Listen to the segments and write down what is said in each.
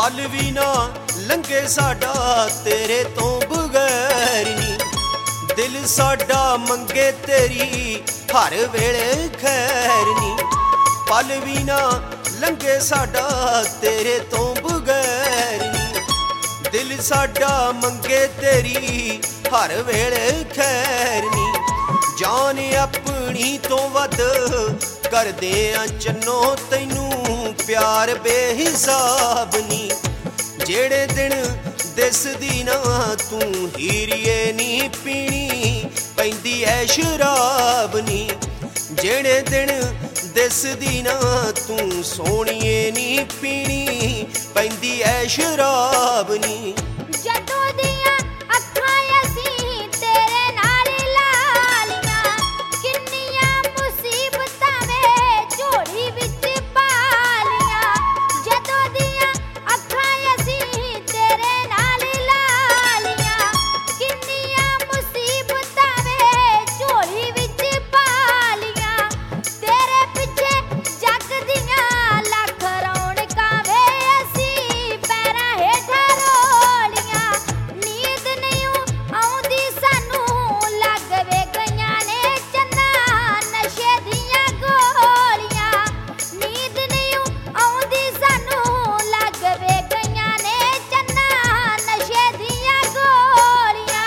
पल भी ना लंघे साडा तेरे तो बगैर नी। दिल साडा मंगे तेरी हर वेले खैर नी। पल भी ना लंघे साडा तेरे तो बगैर नी। दिल साडा मंगे तेरी हर वेले खैर नी। जान अपनी तो वध करदे आ चन्नो तैनू प्यार बेहिसाब नी। जेड़े दिन दिसदी ना तू हीरिए नी पीनी पैंदी ऐ शराब नी। जेड़े दिन दिसदी ना तू सोहणीए नी पीनी पैंदी ऐ शराब नी। जदों दियां अखां असीं तेरे नाल लालियां, किन्नियां मुसीबतां वे झोली विच पालियां। जदों दियां अखां असीं तेरे नाल लालियां, किन्नियां मुसीबतां वे झोली विच पालियां। तेरे पिछे जग दियां लख रौणकां वे असीं पैरां हेठां रोलियां। नींद नहीं आउंदी सानू लग वे गईयां ने चन्ना नशे दियां गोलियां। नींद नहीं आउंदी सानू लग वे गईयां ने चन्ना नशे दियां गोलियां।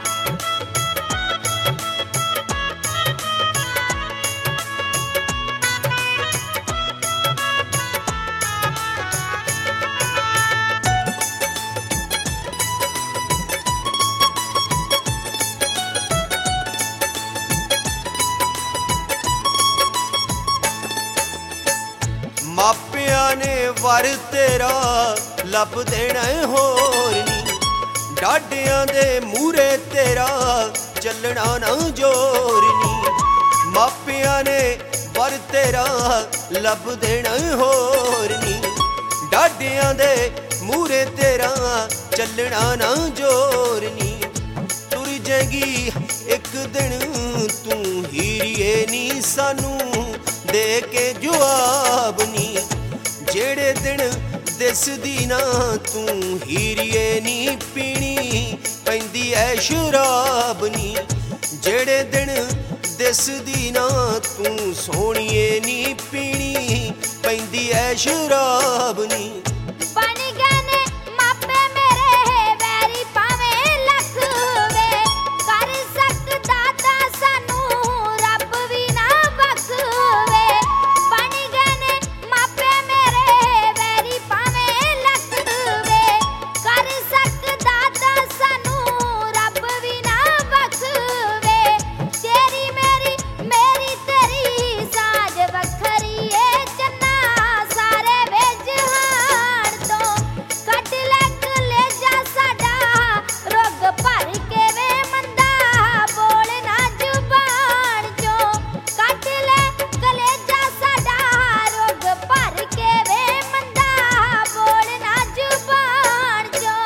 मापिया ने वर तेरा लब देना होर नी। डाडियां दे मूरे तेरा चलना ना जोर नी। मापिया ने वर तेरा लब देना होर नी। डाडियां दे मूरे तेरा चलना ना जोर नी। तुर जाएगी एक दिन तू हीरिए नी सानू दे के जवाब नी। जेड़े दिन दिसदी ना तू हीरिए नी पीनी पैंदी ऐ शराब नी। जेड़े दिन दिसदी ना तू सोहणीए नी पीनी पैंदी ऐ शराब नी। बन गए ने मापे मेरे वैरी भावें लख वे, कर सकदा तां सानू रब भी ना बखवे। बन गए ने मापे मेरे वैरी भावें लख वे, कर सकदा तां सानू रब भी ना बखवे। तेरी मेरी तेरी साज वखरी ए चन्ना सारे वे जहान तो। कट ले कलेजा साडा रोग भर के वे मंदा बोल ना जुबान चों। कट ले कलेजा साडा रोग भर के वे मंदा बोल ना जुबान चों।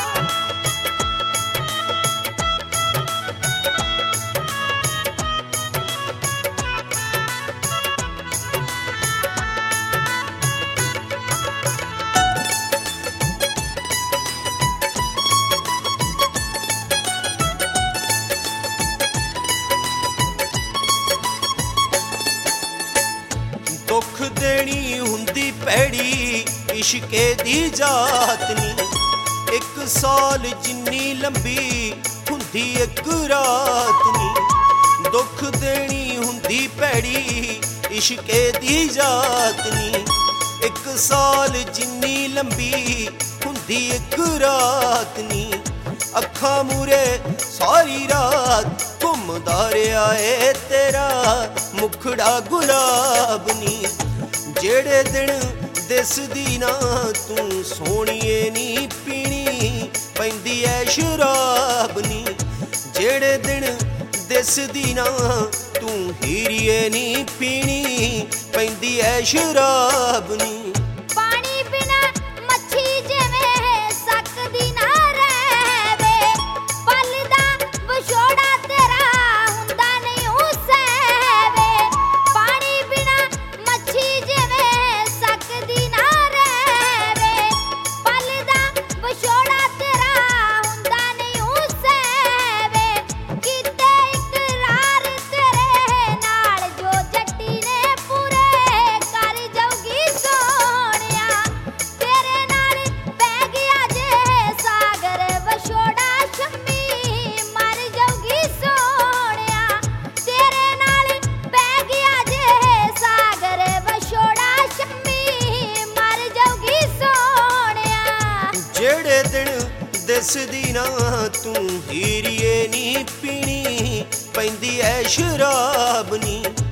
दुख देनी हुंदी पैड़ी इश्के दी जात नी। एक साल जिन्नी लंबी हुंदी एक रात नी। दुख देनी हुंदी पैड़ी इश्के दी जात नी। एक साल जिन्नी लंबी हुंदी एक रात नी। अखां मूरे सारी रात घुमदा रिहा ए तेरा मुखड़ा गुलाब नी। जेड़े दिन दिसदी ना तू सोहणीए नी पीनी पैंदी ऐ शराब नी। जेड़े दिन दिसदी ना तू हीरिए नी पीनी पैंदी ऐ शराब नी। पानी बिना मच्छी जिवें सकदी ना रहवे, पल दा विछोड़ा तेरा हुंदा नहीं सहवे। पानी बिना मच्छी जिवें सकदी ना रहवे, पल ਦਿਨ ਦਿਸਦੀ ਨਾ ਤੂੰ ਹੀਰੀਏ ਨੀ ਪੀਣੀ ਪੈਂਦੀ ਐ ਸ਼ਰਾਬ ਨੀ।